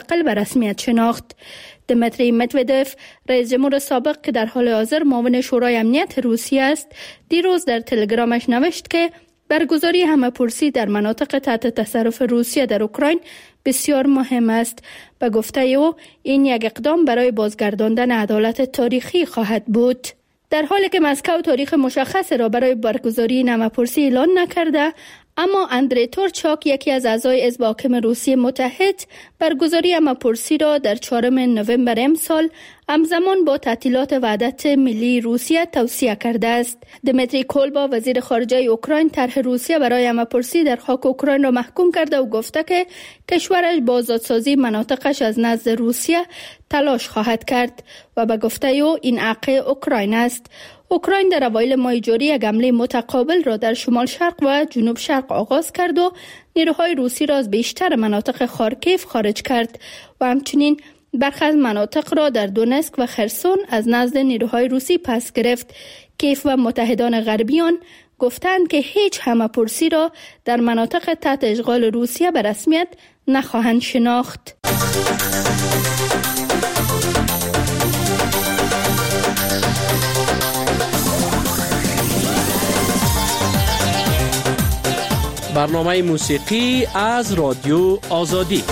به رسمیت شناخت. دمیتری مدودف، رئیس جمهور سابق که در حال حاضر معاون شورای امنیت روسیه است، دیروز در تلگرامش نوشت که برگزاری همه‌پرسی در مناطق تحت تصرف روسیه در اوکراین بسیار مهم است. به گفته او این یک اقدام برای بازگرداندن عدالت تاریخی خواهد بود. در حالی که مسکو تاریخ مشخص را برای برگزاری همه‌پرسی اعلان نکرده، اما اندری تورچاک، یکی از اعضای حزب حاکم روسیه متحد، برگزاری همه‌پرسی را در 4 نوامبر امسال همزمان با تعطیلات وحدت ملی روسیه توصیه کرده است. دمیتری کولبا، وزیر خارجه اوکراین، طرح روسیه برای همه‌پرسی در خاک اوکراین را محکوم کرده و گفته که کشورش با آزادسازی مناطقش از نزد روسیه تلاش خواهد کرد و به گفته او این حق اوکراین است. اوکراین در اوایل ماه جاری یک حمله متقابل را در شمال شرق و جنوب شرق آغاز کرد و نیروهای روسی را از بیشتر مناطق خارکیف خارج کرد و همچنین برخی از مناطق را در دونسک و خرسون از نزد نیروهای روسی پس گرفت. کیف و متحدان غربیان گفتند که هیچ همه‌پرسی را در مناطق تحت اشغال روسیه به رسمیت نخواهند شناخت. برنامه موسیقی از رادیو آزادی.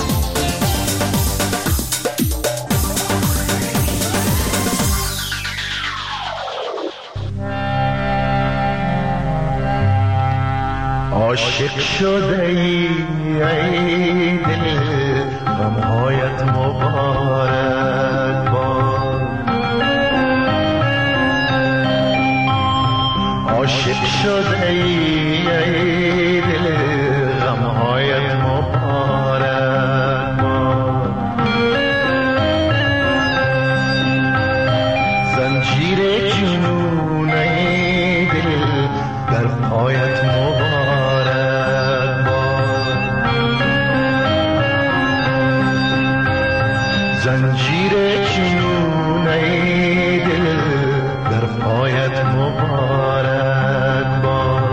عاشق شده ای دل، غمهایت مبارک باد. عاشق شده ای دل، غمهایت مبارک باد. زنجیر جنون ای دل در پایت مبارک باد. زنجیر جنون ای دل در پایت مبارک باد.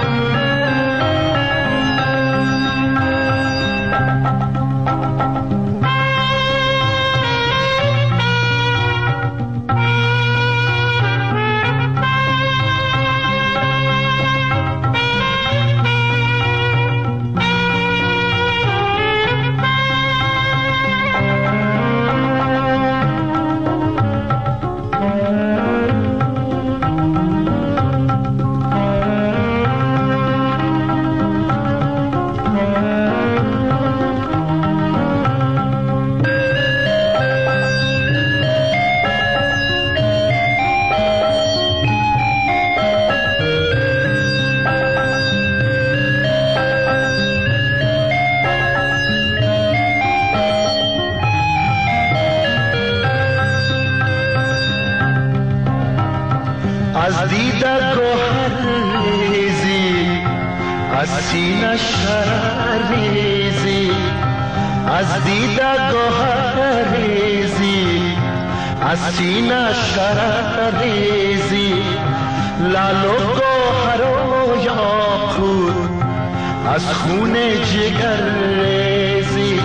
از دیده گوهر ریزی، از سینه شرر ریزی. از دیده گوهر ریزی، از سینه شرر ریزی. لعل و گوهر و یاقوت از خون جگر ریزی.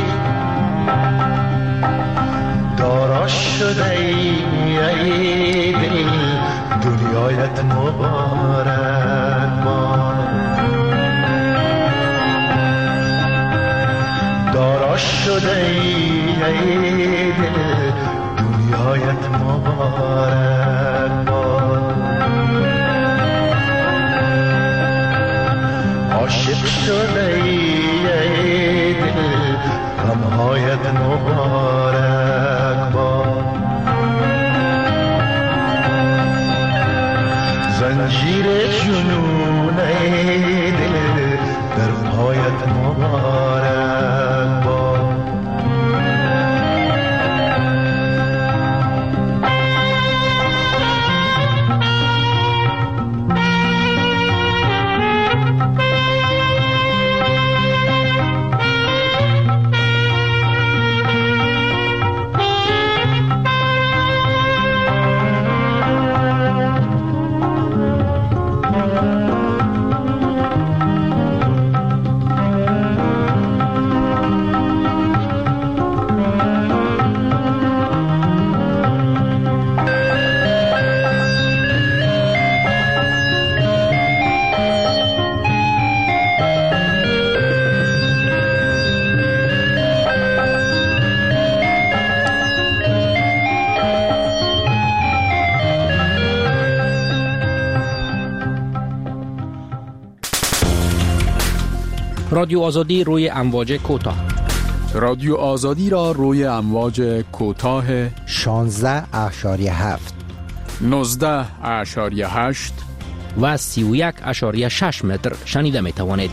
دارا شده ای دل، دنیایت مبارک باد. دارا شده ای دل، دنیایت مبارک باد. عاشق شده ای دل، غمهایت مبارک باد. زنجیر جنون ای دل در پایت مبارک باد. رادیو آزادی روی امواج کوتاه. رادیو آزادی را روی امواج کوتاه 16.7 19.8 و 31.6 متر شنیده می توانید.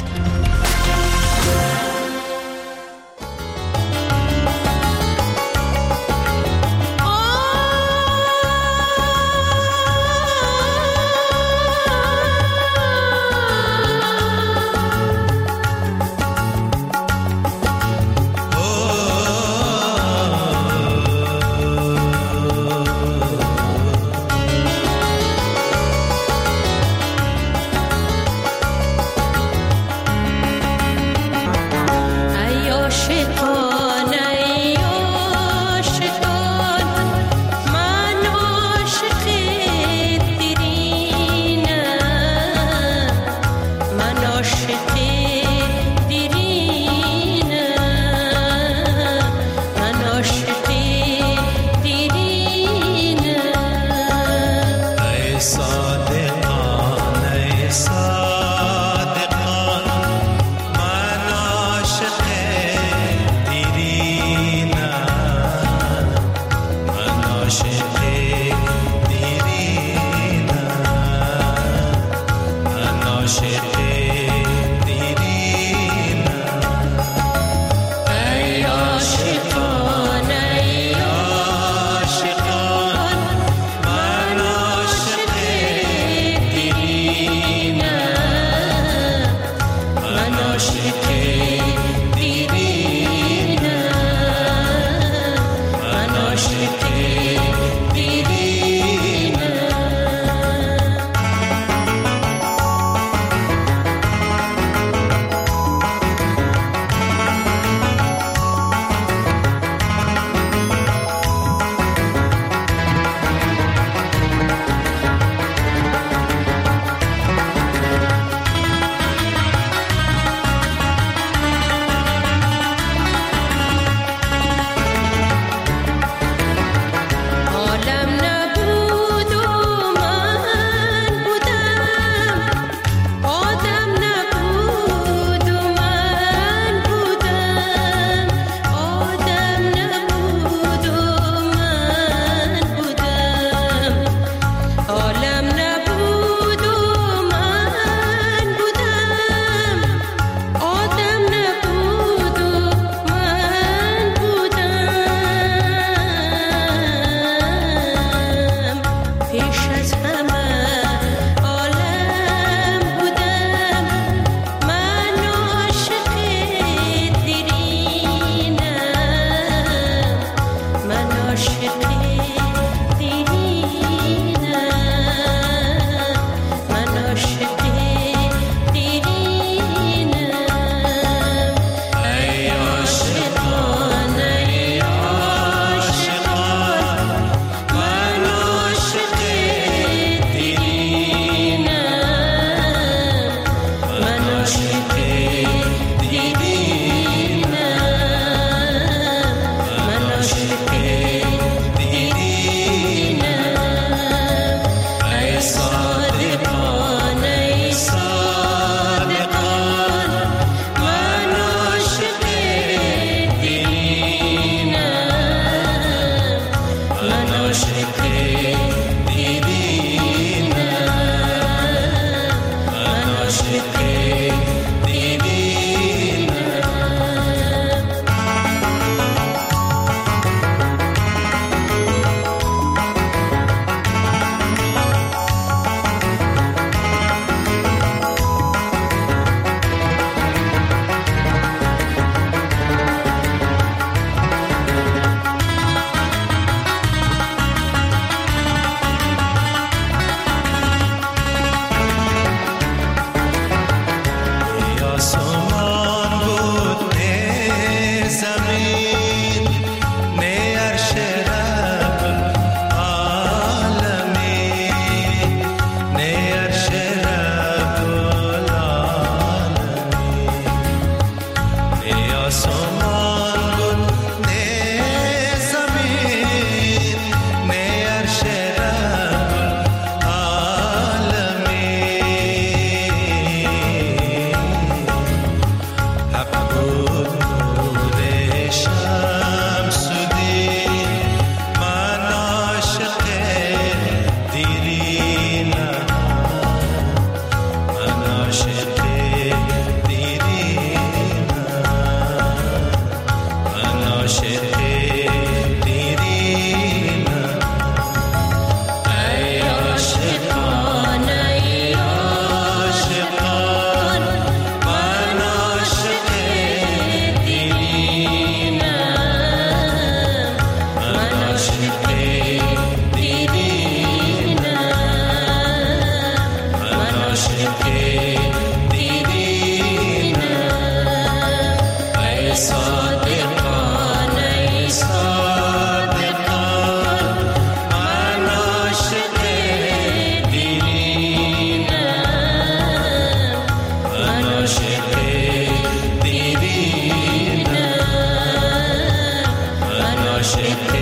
عاشق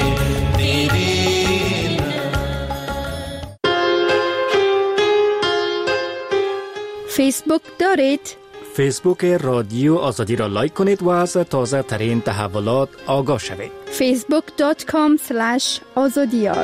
دیدی. فیسبوک دارید؟ فیسبوک رادیو آزادی را لایک کنید و از تازه ترین تحولات آگاه شوید. facebook.com/azadiyar.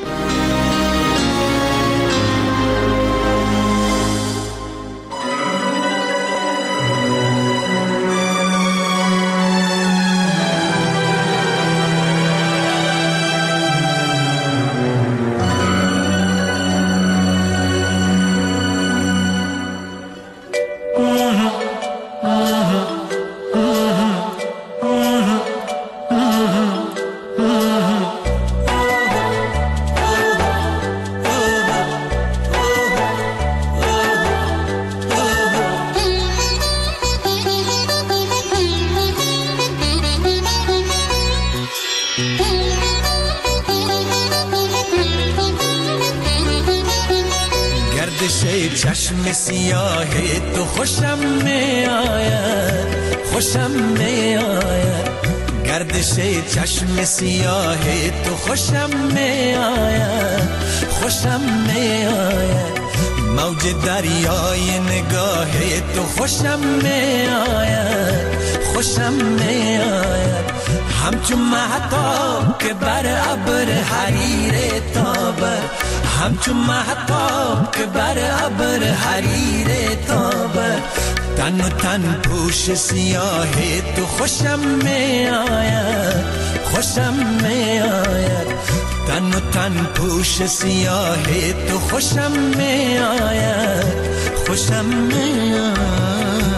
چشم سیاه تو خوشم می آید، خوشم می آید. گردش چشم سیاه تو خوشم می آید، خوشم می آید. موج دریای نگاه تو خوشم می آید، خوشم می آید. همچون مهتاب که بر ابر حریر تابد، همچون مهتاب که بر ابر حریر تابد. تن و تن پوش سیاه تو خوشم می آید، خوشم می آید. تن و تن پوش سیاه تو خوشم می آید، خوشم می آید.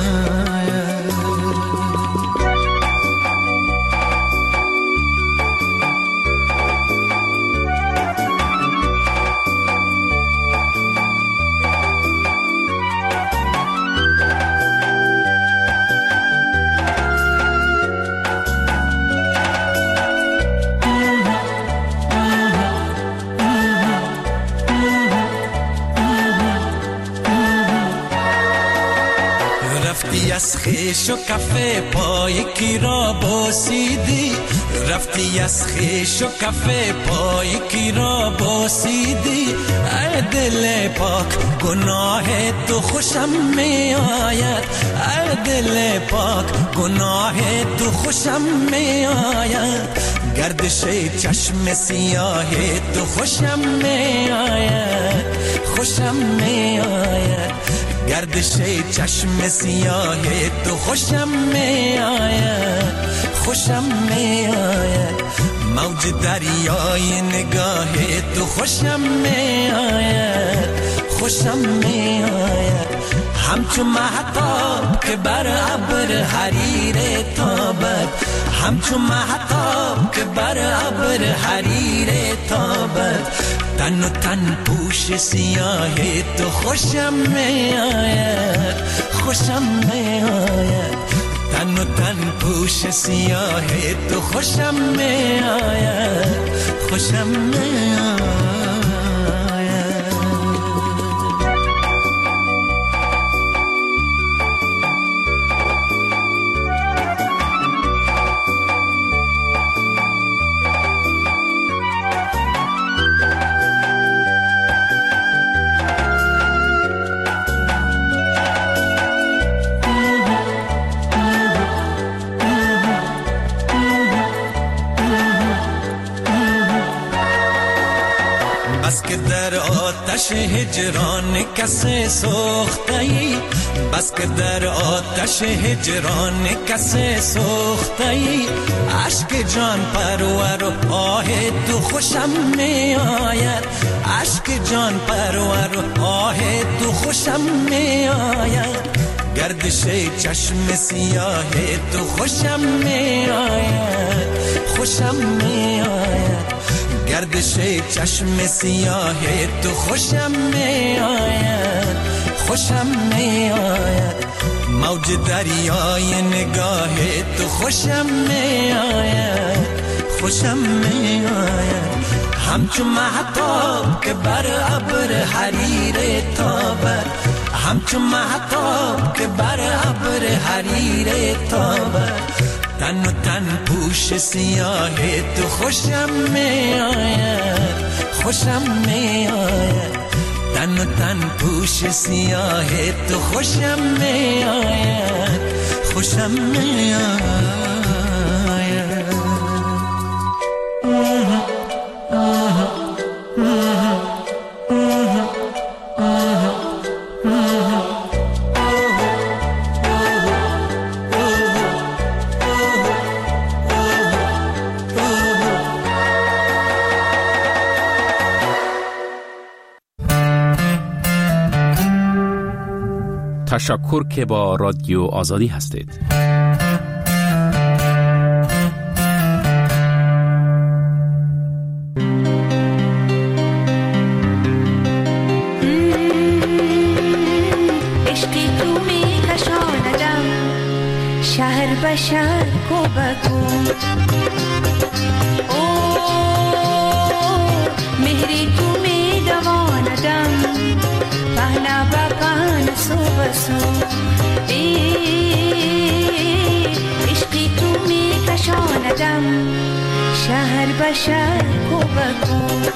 از خیش و کفه پای کی را بوسیدی، رفتی از خیش و کفه پای کی را بوسیدی. ای دل پاک گناه تو خوشم می آید، ای دل پاک گناه تو خوشم می آید. گردش چشم سیاه تو خوشم می آید، خوشم می آید. گردش چشم سیاه تو خوشم می آید، خوشم می آید. موج دریای نگاه تو خوشم می آید، خوشم می آید. همچون مهتاب که بر ابر حریر تابد، همچون مهتاب که بر ابر حریر تابد. تن و تن پوش سیاه تو خوشم می آید، خوشم می آید. تن و تن پوش سیاه تو خوشم می آید، خوشم می آید. بس که در آتش هجران کسی سوخته‌ای، بس که در آتش هجران کسی سوخته‌ای. عشق جان پرور و آه تو خوشم می آید، عشق جان پرور و آه تو خوشم می آید. گردش چشم سیاه تو خوشم می آید، خوشم می آید. گردش چشم سیاه تو خوشم می آید، خوشم می آید. موج دریای نگاه تو خوشم می آید، خوشم می آید. همچون مهتاب که بر ابر حریر تابد، همچون مهتاب که بر ابر حریر تابد. تن و تن پوش سیاه تو خوشم می آید، خوشم می آید. تن و تن پوش سیاه تو خوشم می آید، خوشم می آید. تشکر که با رادیو آزادی هستید. عشقی تو می کشاندم شهر به شهر کو بکو، مهری تو می دواندم پهنا با پهن سو بسو. عشقی تو می کشاندم شهر به شهر کو بکو.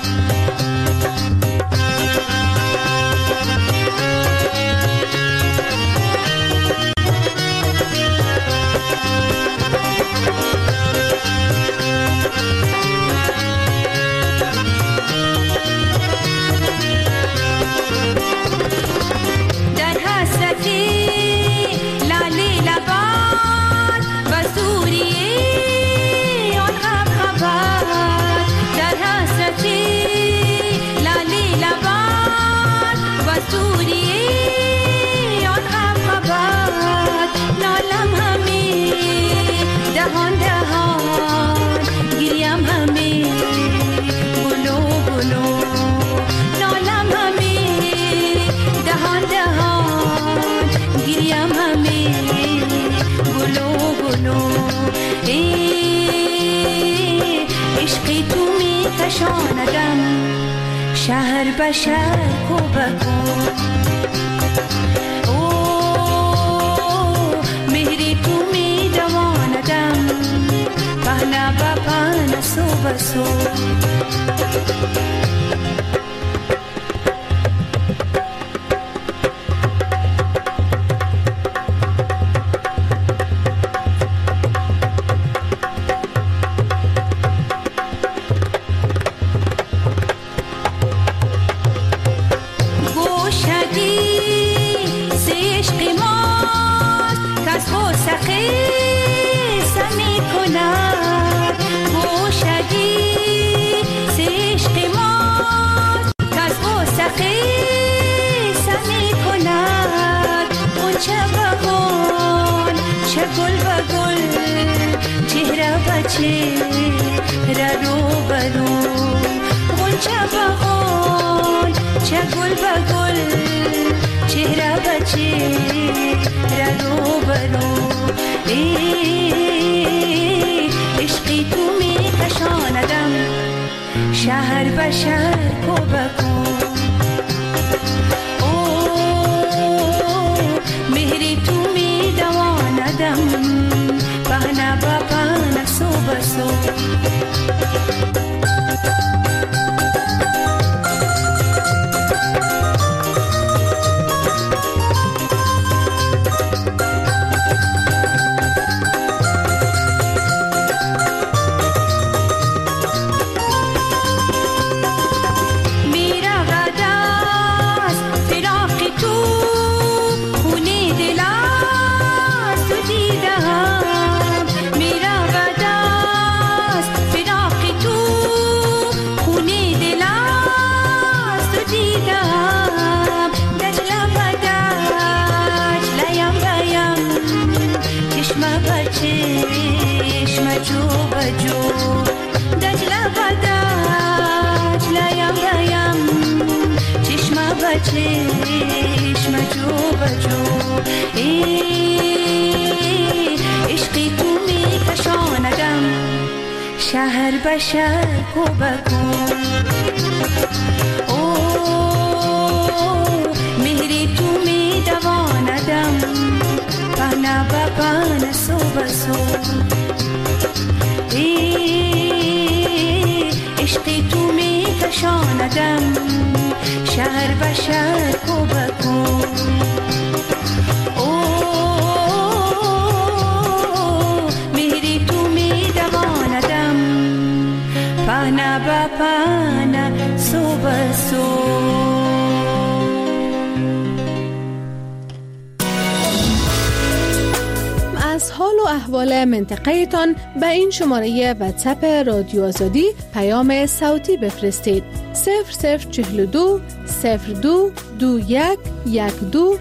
عشقی تو می کشاندم شهر به شهر کو بکو، مهری تو می دواندم پهنا با پهن سو بسو. عشقی تو می کشاندم شهر به شهر کو بکو، مهری تو می دواندم پهنا با پهن سو بسو. چشم جو بجو عشقی تو می کشاندم شهر به شهر کو بکو، مهری تو می دواندم پهنا با پهنا سو بسو عشقی تو می کشاندم شهر به شهر کو بکو مهری تو می دواندم پهنا با پهنا سو بسو. از حال و احوال منطقه تان به این شماره واتساپ رادیو آزادی پیام صوتی بفرستید 0042 02 21 12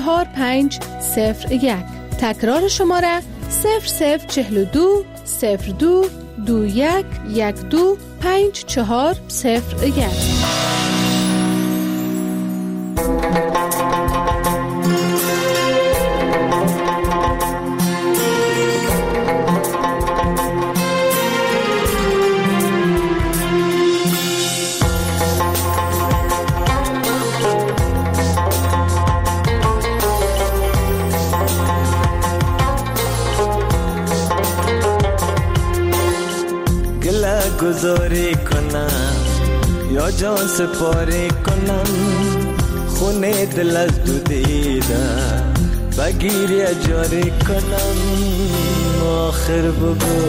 4501. تکرار شماره 0042 02 21 12 5401. گذاری کنم یا جان سپاری کنم خونه دل از دو دیدم بگیری جاری کنم آخر بگو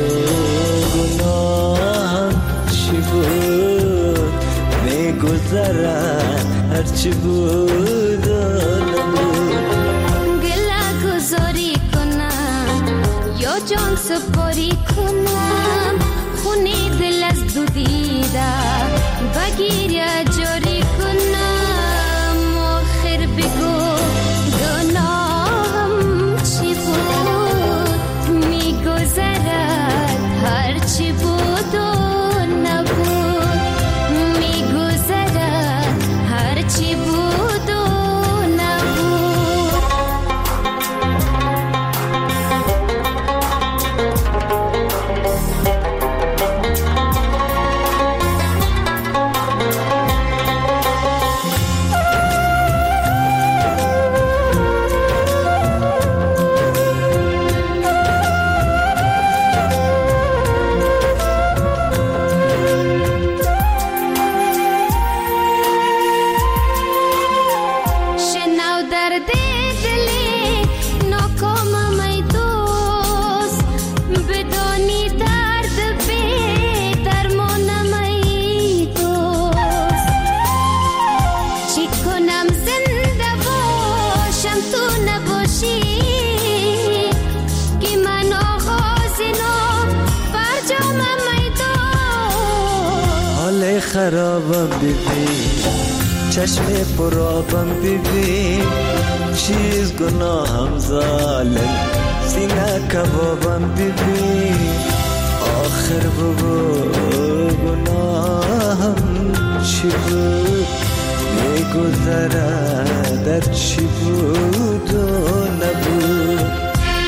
گناهم چی بود میگذرد هرچی بود و نبود گله گذاری کنم یا جان سپاری کنم خونه دل از دو دیده بگیر یا جاری کنم آخر بگو گناهم چی بود میگذرد هر چی بود و نبود میگذرد هر چی بود و خرابم ببین چشم پرابم ببین چیز گناهم ظالم سینه کبابم ببین آخر بگو گناهم چی بود میگذرد در چی بود و نبود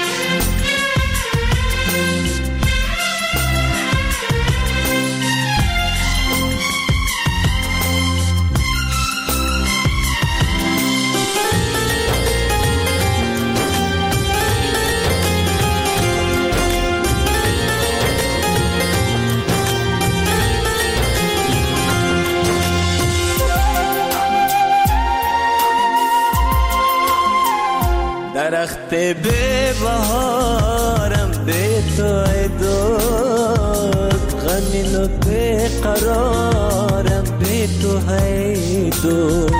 درخت به بهارم به تو ای دوست غمین و به قرارم به تو ای دوست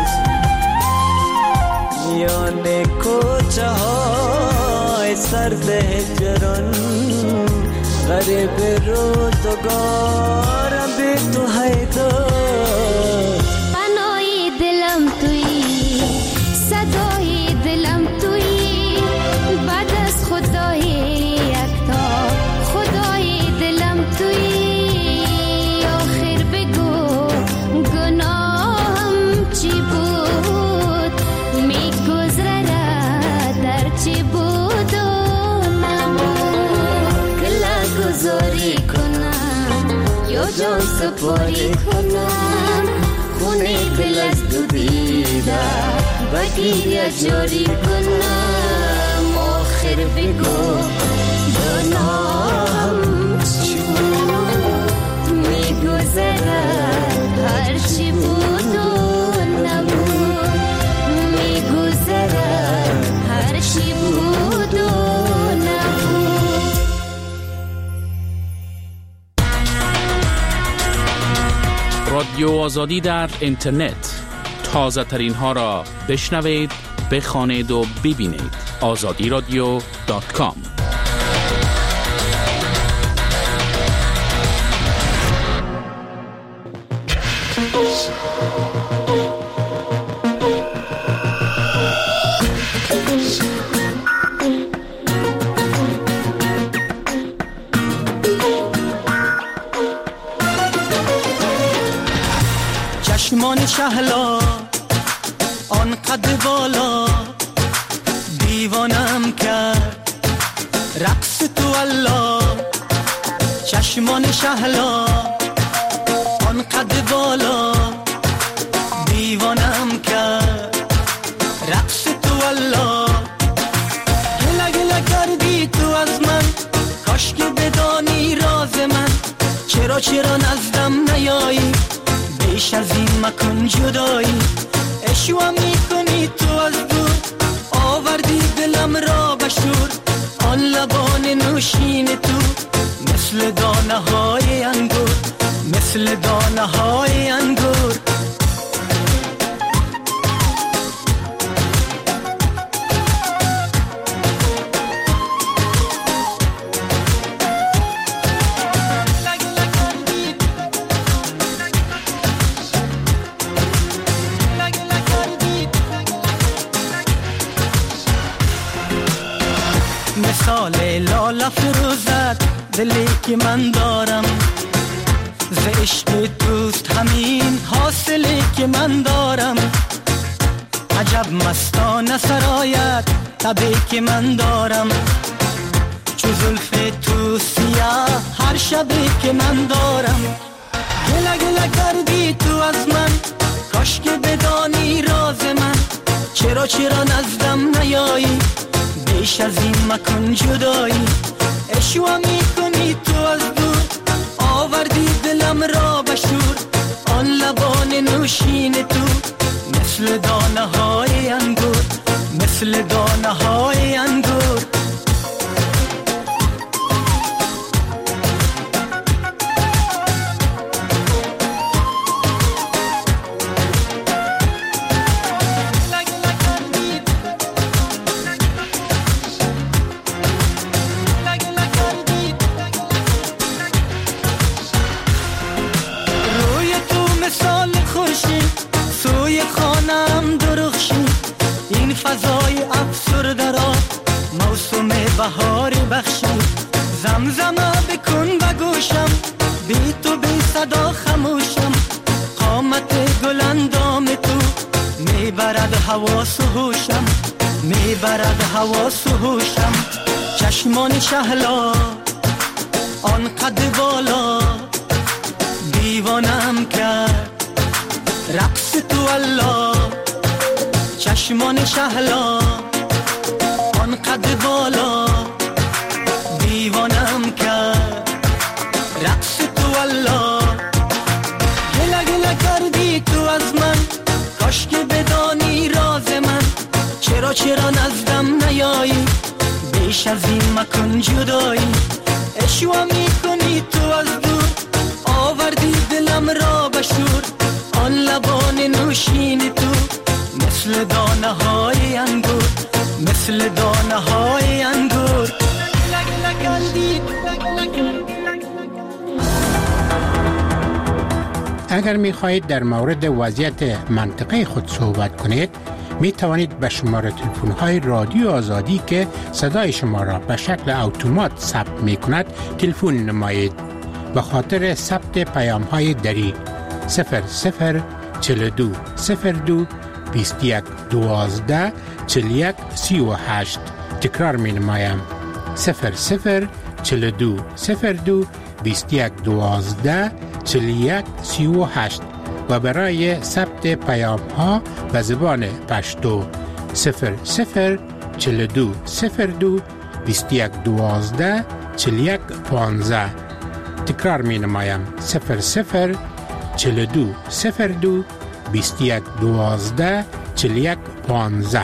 میان کوچه های سرد هجران غریب روزگارم به تو ای دوست پناهی دلم تویی صدای دلم تویی بعد از خدای یکتا خدای دلم تویی آخر بگو گناهم چی بود میگذرد در چی بود و نبود گله گذاری کنم یا جان سپاری کنم خونه دل از دو دیده بگیر یا جاری کنم خاطر بگو دنام چون میگذرد هرچی بود و نبود میگذرد هرچی بود و نبود. رادیو آزادی در اینترنت، تازه ترین ها را بشنوید، بخوانید و ببینید. azadiradio.com. چشمان شهلا آن قد بالا دیوانم کرد رقص تو الله. چشمان شهلا آن قد بالا دیوانم کرد رقص تو الله. گله گله کردی تو از من، کاش که بدانی راز من. چرا نزدم نیایی، بیش از این مکن جدایی. اشوا میکنی تو از دور، آوردی دلم را بشور. آن لبان نوشین تو مثل دانه های انگور، مثل دانه های انگور. مثال لاله فروزد دلی که من دارم، ز عشق توست همین حاصلی که من دارم. عجب مستانه سرایت تبی که من دارم، چو زلف تو سیاه هر شبی که من دارم. گله گله کردی تو از من، کاش که بدانی راز من. چرا نزدم نیایی، بیش از این مکن جدایی. اشوا میکنی تو از دور، آوردی دلم را بشور. آن لبان نوشین تو مثل دانه های انگور، مثل دانه های انگور. فضای افسرده را موسم بهار بخشی. زمزمه بکن و گوشم، بی تو بی صدا خموشم. قامت گل اندام تو میبرد حواس و هوشم، میبرد حواس و هوشم. چشمان شهلا آن قد بالا دیوانم کرد رقص تو الله. چشمان شهلا آن قد بالا دیوانم کرد رقص تو الله. گله گله کردی تو از من، کاش که بدانی راز من. چرا نزدم نیایی، بیش از این مکن جدایی. اشوا میکنی تو از دور، آوردی دلم را بشور. آن لبان نوشین تو مثل دانه های انگور، مثل دانه های انگور. اگر می خواهید در مورد وضعیت منطقه خود صحبت کنید، می توانید به شماره تلفن های رادیو آزادی که صدای شما را به شکل اتومات ثبت می کند تلفن نمایید. به خاطر ثبت پیام های دری 0042 02 21 12 41 38. تکرار می نمایم 0042 02 21 12 41 38 و برای ثبت پیام ها به زبان پشتو 0042 02 21 12 41 15. تکرار می نمایم 00 42 02 21 12 41 15.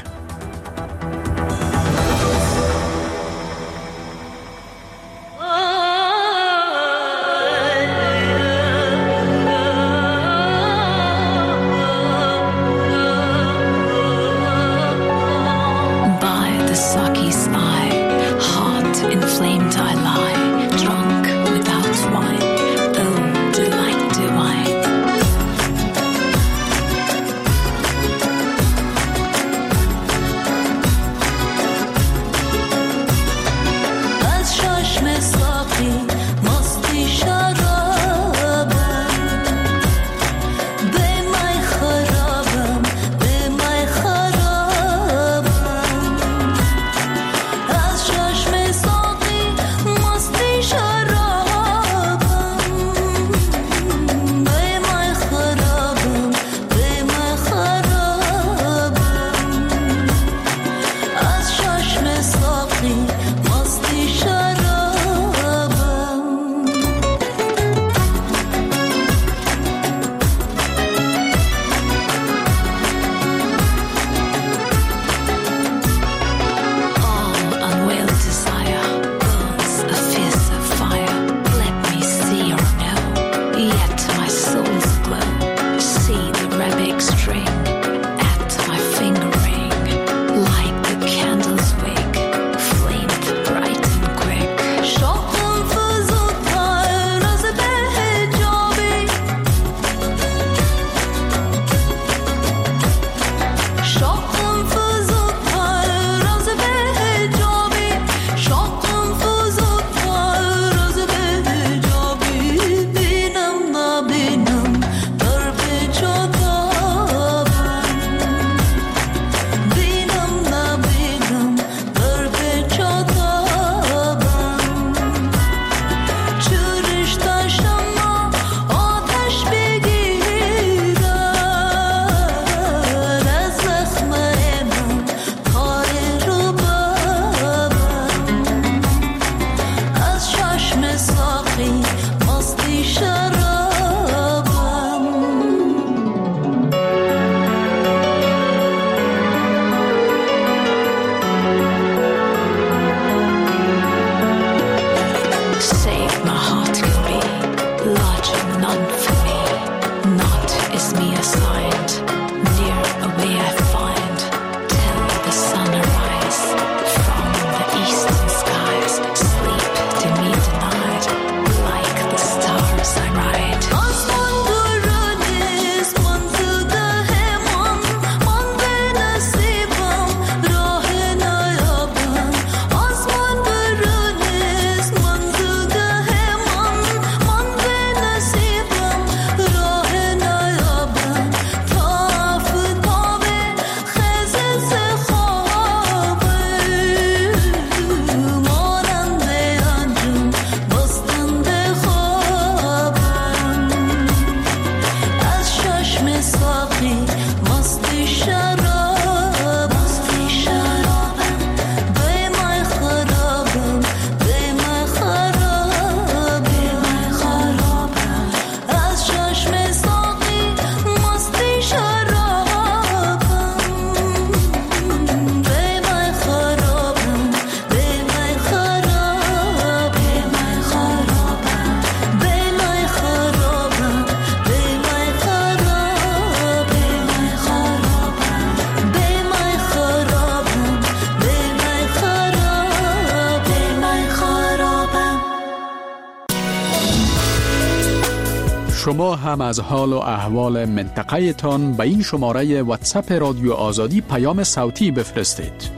شما هم از حال و احوال منطقه تان به این شماره واتساپ رادیو آزادی پیام صوتی بفرستید.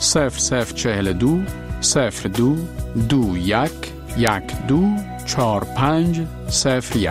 0042 02 21 12 45 01.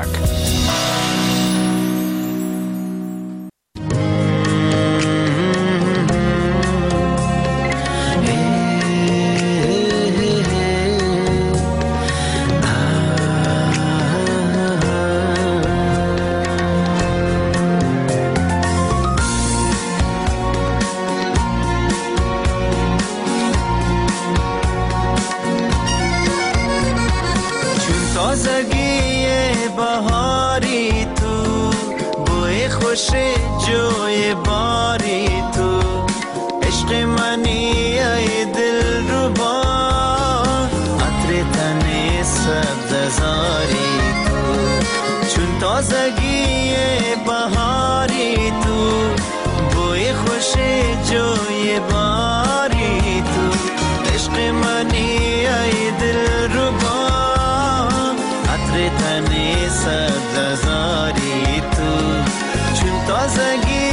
باری تو، بوی خوش جوی باری تو، عشق منی ای دل رو با، عطر تن سبززاری تو، چون تازگی بهاری تو، بوی خوش جوی باری تو، عشق منی ای دل رو با، عطر تن سبززاری تو، چون تازگی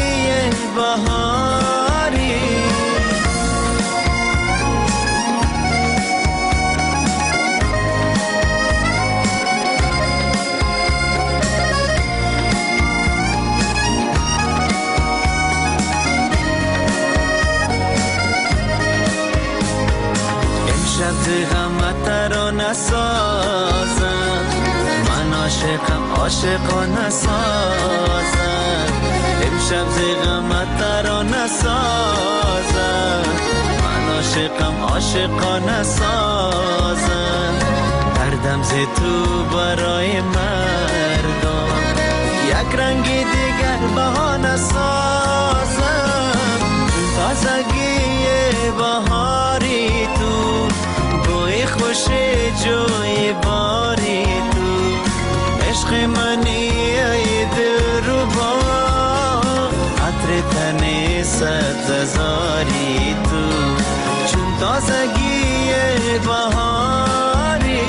بهاری. امشب غمت را نسازم، من عاشقان نسازم، امشب غمت را نسازم، من عاشقان نسازم، دردم ز تو برای مردم، یک رنگ دیگر بها نسازم، تازگی بهاری تو، بوی خوش جوی باری تو، عشق منی ای دل رو با، عطر تن سبززاری تو، چون تازگی بهاری.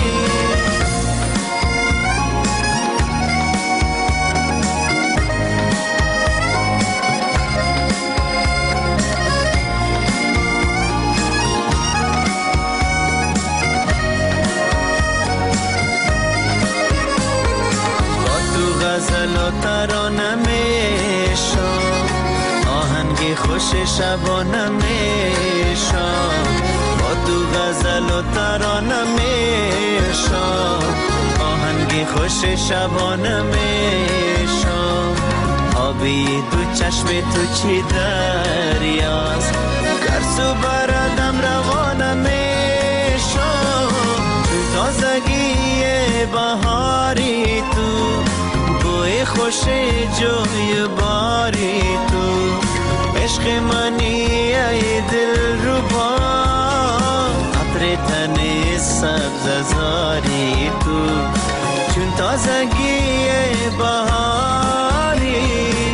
غزل و ترانه میشم، آهنگ خوش شبانه میشم، با تو غزل و ترانه میشم، آهنگ خوش شبانه میشم، آبی دو چشم تو چی دریاست، گرسو بردم روانه میشم، تازگی بهاری تو، بوی خوش جوی باری تو، عشق منی ای دل رو با، عطر تن سبززاری تو، چون تازگی بهاری.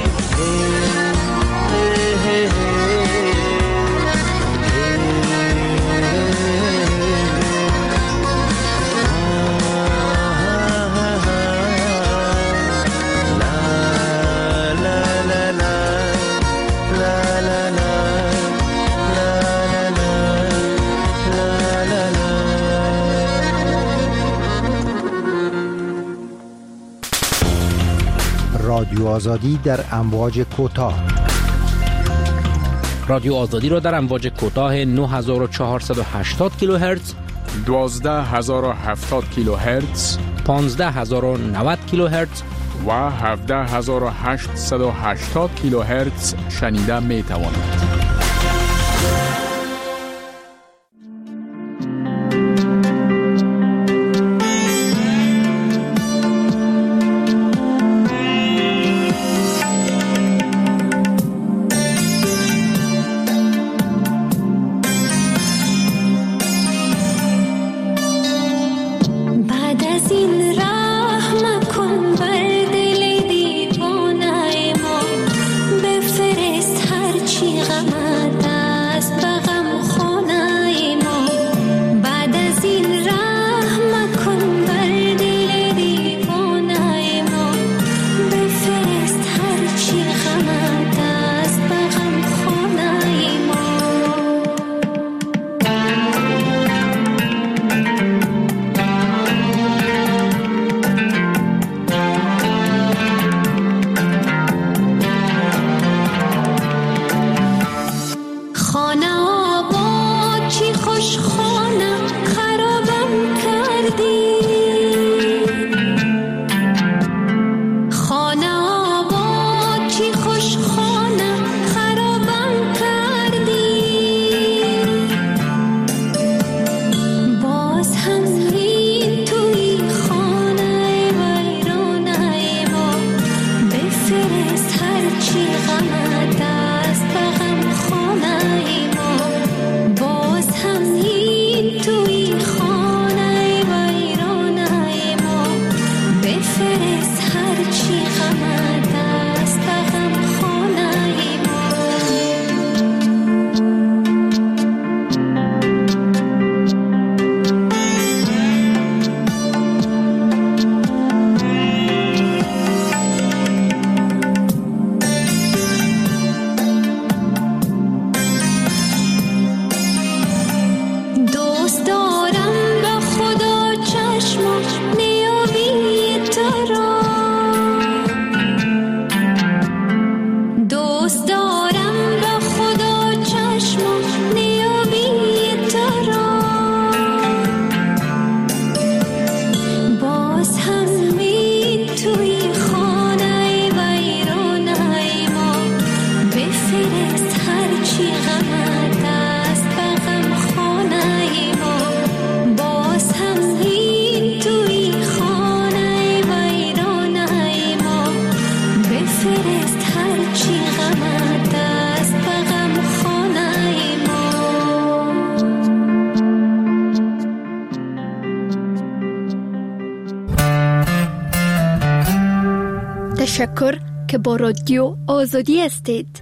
رادیو آزادی در امواج کوتاه. رادیو آزادی را در امواج کوتاه 9480 کیلوهرتز، 12070 کیلوهرتز، 15090 کیلوهرتز و 17880 کیلوهرتز شنیده می توانید. بفرست هرچی غمت است هرچی غمت است به غم خانه ما، باز هم این توی خانه ویرانه ما، بفرست هرچی غمت است به غم خانه ما. دوست دارم به خدا چشم نیابی تو را، دوست دارم به خدا چشم نیابی تو را، باز هم می توی خانه ویرانه ما، بفرست هرچی غمت است به غم خانه ما، باز هم این توی خانه ویرانه ما، بفرست هرچی غمت است به غم خانه ما. تشکر که با رادیو آزادی هستید.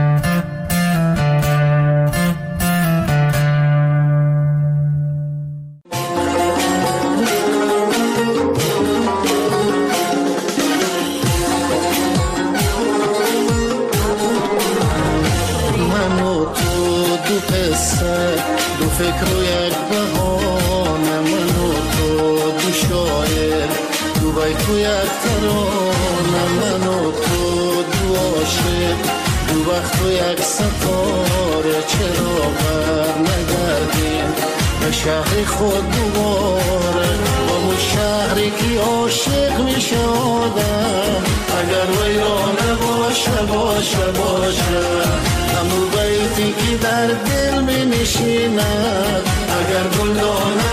من و تو دو قصه، دو فکر و یک بهانه، من و تو دو شاعر، دو بیت و یک ترانه، من و تو دو عاشق، دو وقت و یک ستاره، چرا بر نگردیم به شهر خود دوباره، با اون شهری که عاشق میشه آدم، اگر ویرانه باشه همون بیتی که در دل می نشیند، اگر گلدانه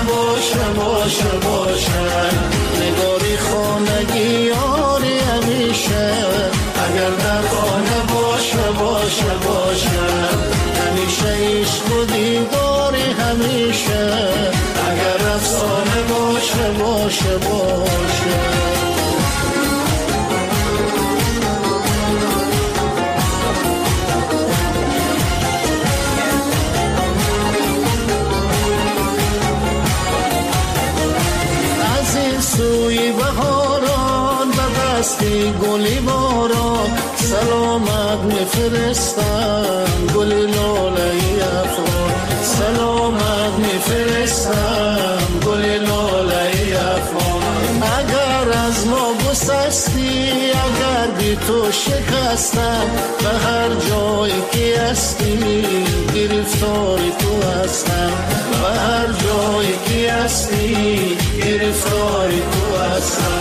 باشه نگاری خانگی یاری همیشه، اگر در خانه باشه همیشه عشق و دیداری همیشه، اگر افسانه باشه سوی بهاران به دستی گلی باران، سلامت میفرستم گل لاله افغان، سلامت میفرستم گل لاله افغان. اگر از ما گسستی، اگر بی تو شکستم، به هر جایی که هستی گرفتاری تو هستم، به هر جایی که هستی گرفتاری تو هستم.